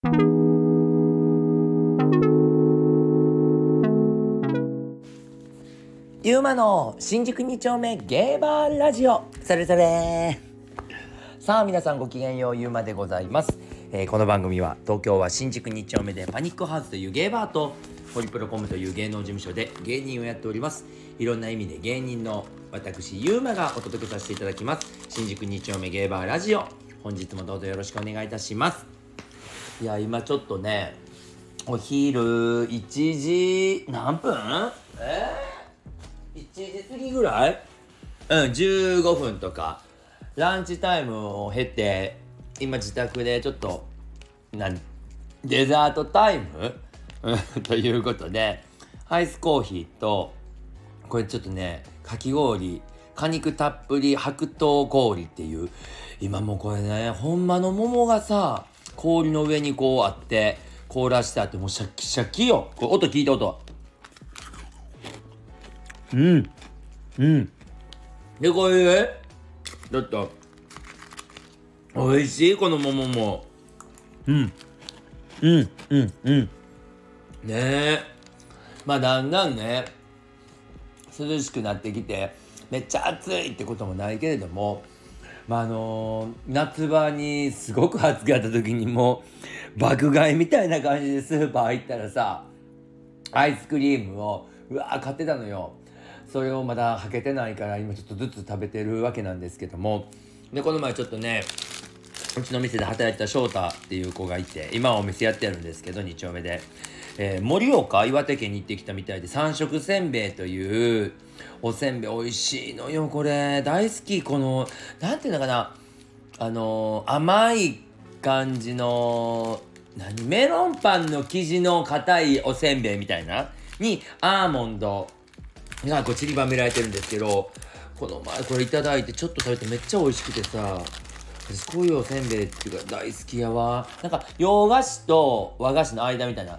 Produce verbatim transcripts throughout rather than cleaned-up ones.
ゆうまの新宿に丁目ゲーバーラジオ、それぞれ。さあ皆さんごきげんよう、ゆうまでございます。えー、この番組は東京は新宿に丁目でパニックハウスというゲーバーとホリプロコムという芸能事務所で芸人をやっております。いろんな意味で芸人の私ゆうまがお届けさせていただきます新宿に丁目ゲーバーラジオ。本日もどうぞよろしくお願いいたします。いや今ちょっとね、お昼いちじ何分えー、いちじ過ぎぐらい、うんじゅうごふんとかランチタイムを経て今自宅でちょっと何デザートタイムということでアイスコーヒーとこれちょっとねかき氷果肉たっぷり白桃氷っていう、今もうこれねほんまの桃がさ氷の上にこうあって凍らしてあってもうシャキシャキよ。これ音聞いた音。うんうんでこれねちょっと美味しいこの桃も。うんうんうんうんねえ、まあだんだんね涼しくなってきてめっちゃ暑いってこともないけれども、まああのー、夏場にすごく暑かった時にもう爆買いみたいな感じでスーパー行ったらさアイスクリームをうわー買ってたのよ。それをまだはけてないから今ちょっとずつ食べてるわけなんですけども、でこの前ちょっとねうちの店で働いてた翔太っていう子がいて今はお店やってるんですけどに丁目で、えー、盛岡岩手県に行ってきたみたいで三色せんべいというおせんべい美味しいのよ。これ大好き。このなんていうのかな、あのー、甘い感じの何メロンパンの生地の硬いおせんべいみたいなにアーモンドがこう散りばめられてるんですけど、この前これいただいてちょっと食べてめっちゃ美味しくてさ、私こういうおせんべいっていうか大好きやわ。なんか洋菓子と和菓子の間みたいな、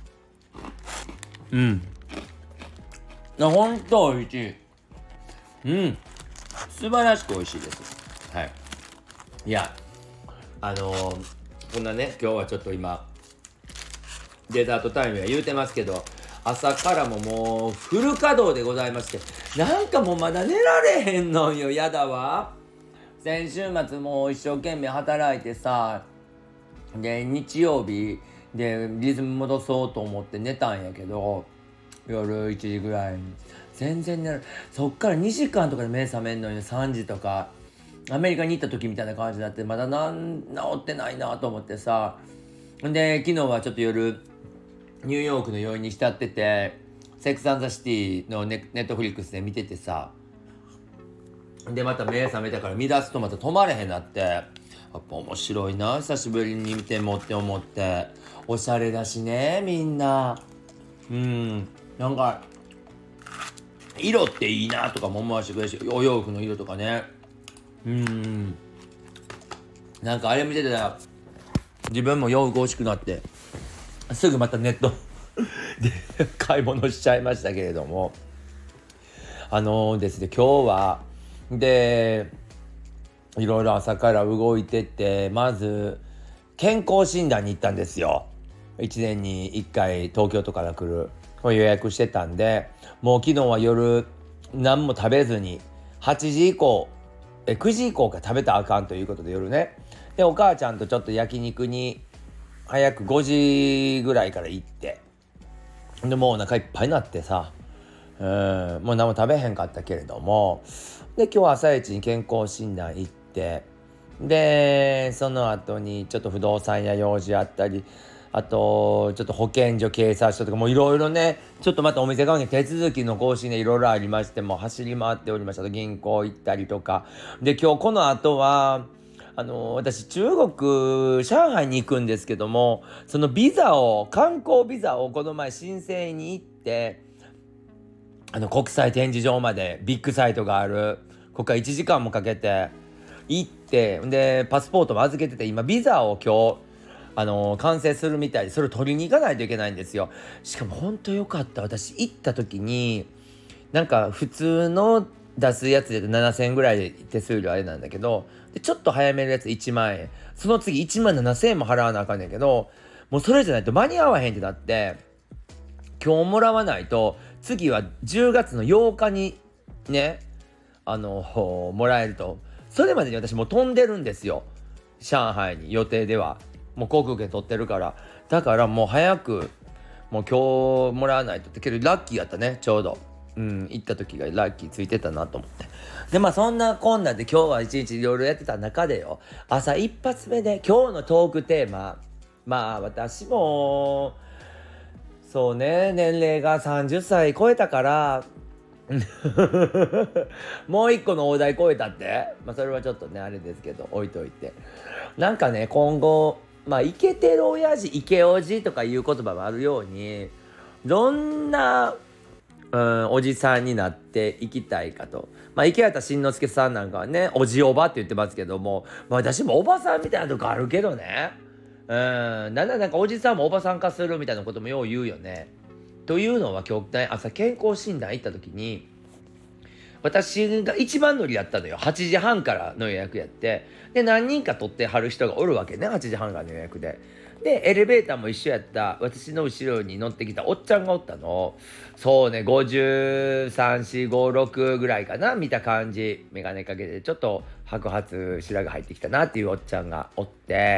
うんな、ほんと美味しい。うん素晴らしく美味しいです。はい。いやあのー、こんなね今日はちょっと今デザートタイムは言うてますけど朝からももうフル稼働でございまして、なんかもうまだ寝られへんのよ。やだわ。先週末もう一生懸命働いてさ、で日曜日でリズム戻そうと思って寝たんやけど夜いちじぐらいに全然寝られ、そっからにじかんとかで目覚めんのにさんじとかアメリカに行った時みたいな感じになってまだなん治ってないなと思ってさ、で昨日はちょっと夜ニューヨークの余韻に浸っててセックス&ザ・シティのネットフリックスで見ててさ、でまた目覚めたから見出すとまた止まれへんなって、やっぱ面白いな久しぶりに見てもって思って、おしゃれだしねみんな。うんなんか色っていいなとかも思わせてくれるし、お洋服の色とかね。うんなんかあれ見てたら自分も洋服欲しくなってすぐまたネットで買い物しちゃいましたけれども、あのー、ですね今日はでいろいろ朝から動いてて、まず健康診断に行ったんですよ。いちねんにいっかい東京とかから来る、これ予約してたんで、もう昨日は夜何も食べずにはちじ以降えくじ以降から食べたらあかんということで夜ね、でお母ちゃんとちょっと焼肉に早くごじぐらいから行って、でもうお腹いっぱいになってさ、うんもう何も食べへんかったけれども、で今日朝一に健康診断行って、でその後にちょっと不動産屋用事あったり、あとちょっと保健所警察署とかもいろいろね、ちょっとまたお店関係手続きの更新でいろいろありまして、もう走り回っておりました。銀行行ったりとかで、今日この後はあの私中国上海に行くんですけども、そのビザを観光ビザをこの前申請に行って、あの国際展示場までビッグサイトがあるここからいちじかんもかけて行って、でパスポートも預けてて今ビザを今日あの完成するみたいで、それを取りに行かないといけないんですよ。しかも本当良かった。私行った時になんか普通の出すやつでななせんえんぐらいで手数料あれなんだけど、でちょっと早めるやついちまんえん、その次いちまんななせんえんも払わなあかんねんけど、 もうそれじゃないと間に合わへんってなって、今日もらわないと次はじゅうがつのようかにね、あのもらえると。それまでに私もう飛んでるんですよ、上海に。予定ではもう航空券取ってるから。だからもう早くもう今日もらわないとって。けどラッキーやったね、ちょうど。うん行った時がラッキーついてたなと思って。でまあそんなこんなで今日は一日いろいろやってた中でよ、朝一発目で今日のトークテーマ、まあ私もそうね、年齢がさんじゅっさい超えたからもう一個の大台超えたって、まあそれはちょっとねあれですけど置いといて、なんかね今後まあイケてる親父イケおじとかいう言葉もあるように、どんな、うん、おじさんになっていきたいかと。まあ池畑慎之介さんなんかはねおじおばって言ってますけども、まあ、私もおばさんみたいなとこあるけどね、うん、なんだなんかおじさんもおばさん化するみたいなこともよう言うよね。というのは今日ね朝健康診断行った時に、私が一番乗りやったのよ。はちじはんからの予約やって、で何人か取ってはる人がおるわけね、はちじはんからの予約で。でエレベーターも一緒やった私の後ろに乗ってきたおっちゃんがおったの。そうねごじゅうさん、よん、ご、ろくぐらいかな、見た感じ。眼鏡かけてちょっと白髪白が入ってきたなっていうおっちゃんがおって、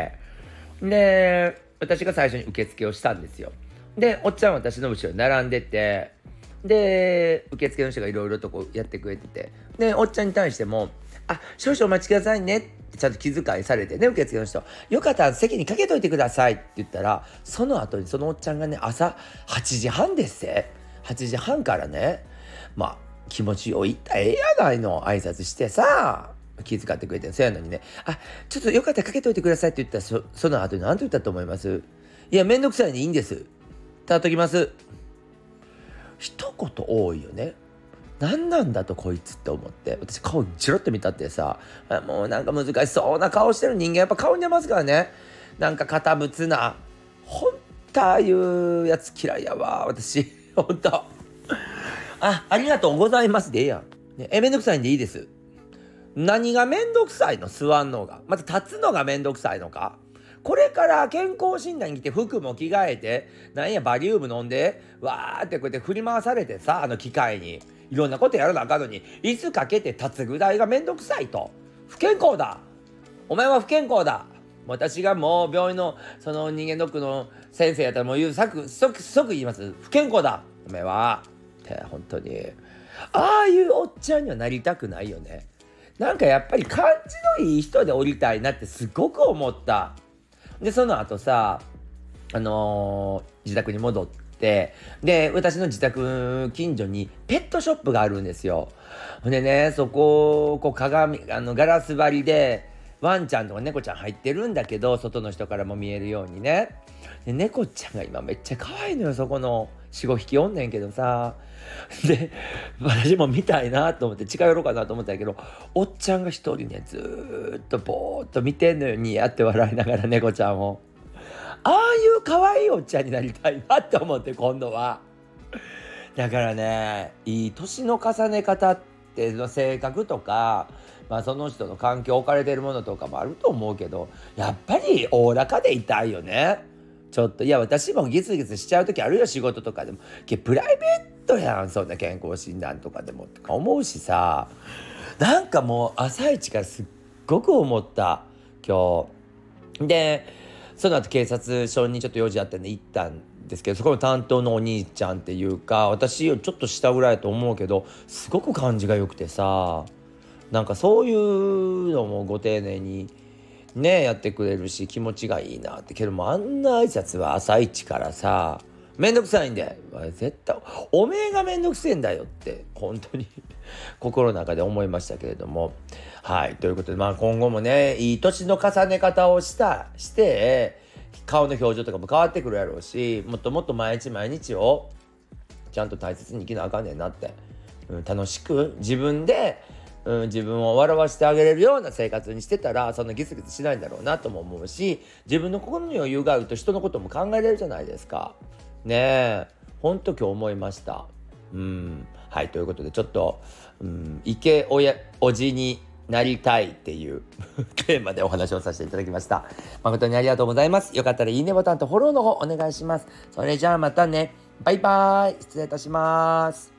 で私が最初に受付をしたんですよ。でおっちゃんは私の後ろに並んでて、で受付の人がいろいろとこうやってくれてて、でおっちゃんに対しても「あ少々お待ちくださいね」ってちゃんと気遣いされてね、受付の人「よかったら席にかけといてください」って言ったら、その後にそのおっちゃんがね朝はちじはんですってはちじはんからね、まあ気持ちよいったらええやないの挨拶してさ、気遣ってくれて、そうやのにね「あちょっとよかったらかけといてください」って言ったら、 そ, その後に何て言ったと思います？いやめんどくさいにいいんです、たっときます。一言多いよね。何なんだとこいつって思って、私顔チロッと見たってさ、もうなんか難しそうな顔してる人間やっぱ顔に出ますからね。なんか堅物な、ほんとああいうやつ嫌いやわ私ほんと。あありがとうございますでええやん、ね、えめんどくさいんでいいです。何がめんどくさいの？座んのがまた立つのがめんどくさいのか。これから健康診断に来て服も着替えてなんやバリウム飲んでわーってこうやって振り回されてさ、あの機械にいろんなことやらなあかんのに椅子かけて立つぐらいがめんどくさいと。不健康だ、お前は不健康だ。私がもう病院のその人間ドックの先生やったらもう言う即即即言います、不健康だお前はって本当に。ああいうおっちゃんにはなりたくないよね。なんかやっぱり感じのいい人でおりたいなってすごく思った。でその後さ、あのー、自宅に戻って、で私の自宅近所にペットショップがあるんですよ。でねそここう鏡あのガラス張りでワンちゃんとか猫ちゃん入ってるんだけど、外の人からも見えるようにね。で猫ちゃんが今めっちゃ可愛いのよ、そこの よん、ごひきおんねんけどさ。で私も見たいなと思って近寄ろうかなと思ったんやけど、おっちゃんが一人ねずーっとぼーっと見てんのよ、ニヤって笑いながら猫ちゃんを。ああいう可愛いおっちゃんになりたいなって思って、今度は。だからね、いい年の重ね方っての性格とか、まあその人の環境置かれてるものとかもあると思うけど、やっぱりおおらかでいたいよね。ちょっといや私もギスギスしちゃう時あるよ、仕事とかでも。けプライベートやん、そんな健康診断とかでもとか思うしさ、なんかもう朝一からすっごく思った今日で。その後警察署にちょっと用事あったんで行ったんですけど、そこの担当のお兄ちゃんっていうか私よりちょっと下ぐらいだと思うけど、すごく感じが良くてさ、なんかそういうのもご丁寧にねやってくれるし気持ちがいいなって。けどもあんな挨拶は朝一からさめんどくさいんで、絶対おめえがめんどくせえんだよって本当に心の中で思いましたけれども。はいということで、まあ今後もねいい年の重ね方をしたして顔の表情とかも変わってくるやろうし、もっともっと毎日毎日をちゃんと大切に生きなあかんねんなって、うん、楽しく自分で、うん、自分を笑わせてあげれるような生活にしてたらそんなギスギスしないんだろうなとも思うし、自分の心に余裕があると人のことも考えれるじゃないですかね。えほんと今日思いました。うんはいということでちょっと、うん、イケおやおじになりたいっていうテーマでお話をさせていただきました。誠にありがとうございます。よかったらいいねボタンとフォローの方お願いします。それじゃあまたね。バイバーイ。失礼いたします。